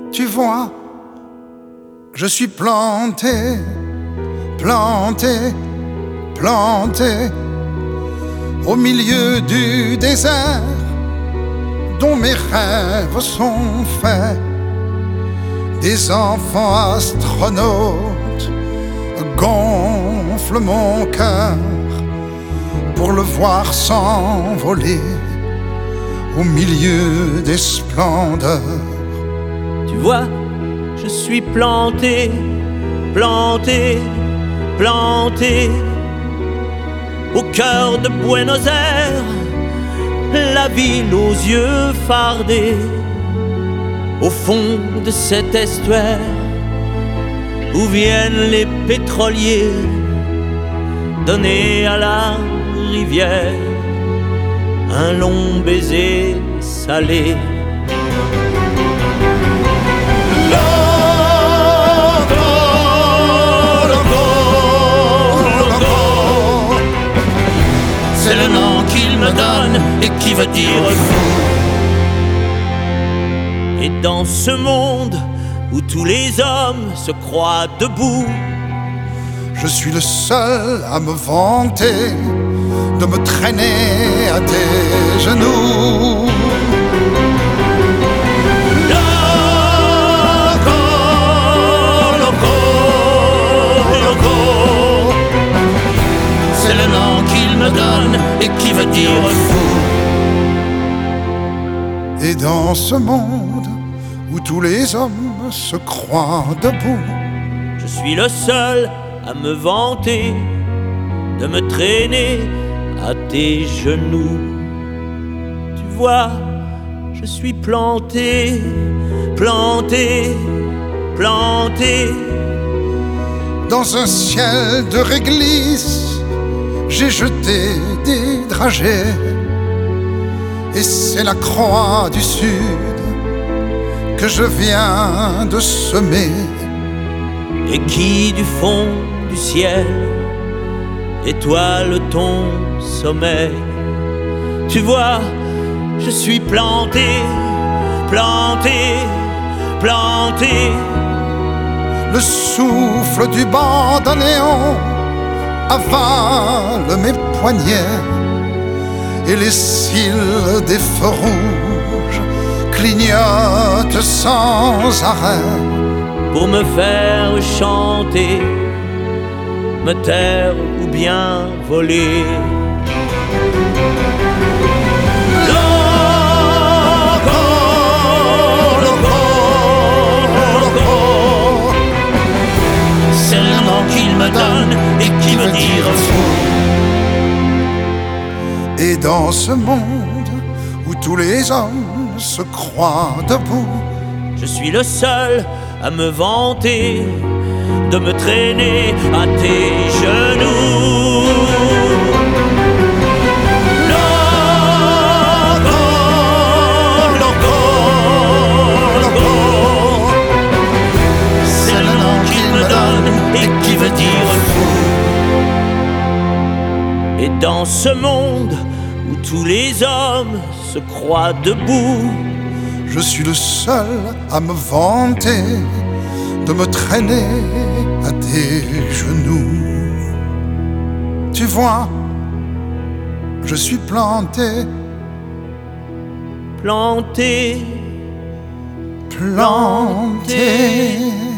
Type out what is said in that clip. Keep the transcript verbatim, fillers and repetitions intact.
Tu vois, je suis planté, planté, planté au milieu du désert dont mes rêves sont faits. Des enfants astronautes gonflent mon cœur pour le voir s'envoler au milieu des splendeurs. Tu vois, je suis planté, planté, planté au cœur de Buenos Aires, la ville aux yeux fardés, au fond de cet estuaire où viennent les pétroliers donner à la rivière un long baiser salé. C'est le nom qu'il me donne et qui veut dire fou. Et dans ce monde où tous les hommes se croient debout, je suis le seul à me vanter de me traîner à tes genoux. Loco, loco, loco, c'est le nom qu'il me donne et qui veut dire fou. Et dans ce monde où tous les hommes se croient debout, je suis le seul à me vanter de me traîner à tes genoux. Tu vois, je suis planté, planté, planté dans un ciel de réglisse. J'ai jeté des dragées et c'est la croix du Sud que je viens de semer. Et qui du fond du ciel étoile ton sommeil. Tu vois, je suis planté, planté, planté. Le souffle du bandoneon avale mes poignets et les cils des feux rouges clignotent sans arrêt pour me faire chanter, me taire ou bien voler. Loco, loco, loco, c'est le nom qu'il me donne et qui veut dire fou. Et dans ce monde où tous les hommes se croient debout, je suis le seul à me vanter de me traîner à tes genoux. Loco, loco, loco, c'est le nom qu'il me donne et qui veut dire fou. Et dans ce monde où tous les hommes se croient debout, je suis le seul à me vanter de me traîner à tes genoux. Tu vois, je suis planté, planté, planté.